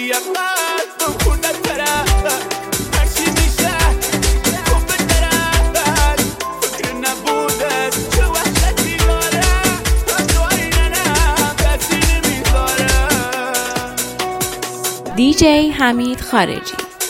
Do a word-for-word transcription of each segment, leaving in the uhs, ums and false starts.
دی جی حمید خارجی.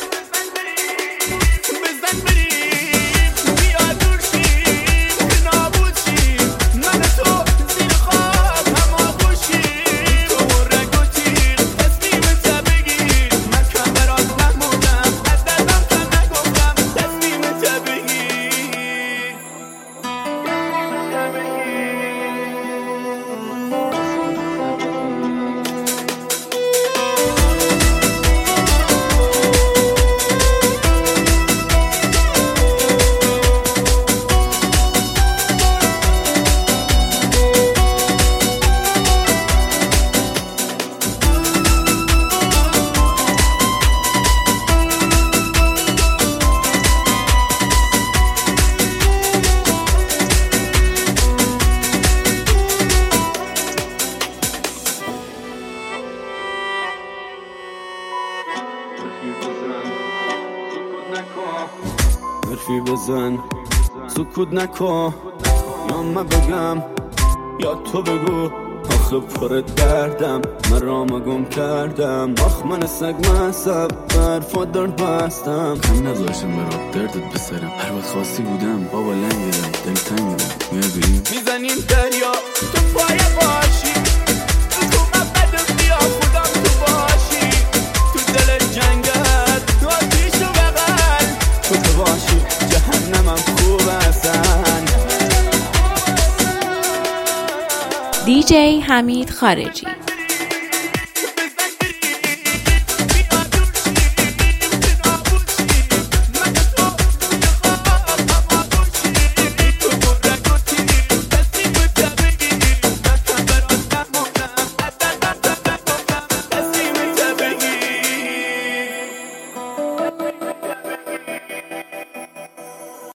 حرفی بزن سکوت نکن، یا من بگم یا تو بگو. آخه پر دردم، من رام گم کردم. آخ من سگ مصب برفا درد بستم. کم نذاشتم برات دردت بسرم. هر وقت خواستی بودم بابا لنگیدم دل تنگیدم. میای بریم میزنیم دریا تو پای باشی، تو قبل بیا خودم تو باشی. تو دل جنگت تو آتیش و بغل تو تو باشی. جهنمم خوب هستن. دی جی حمید خارجی.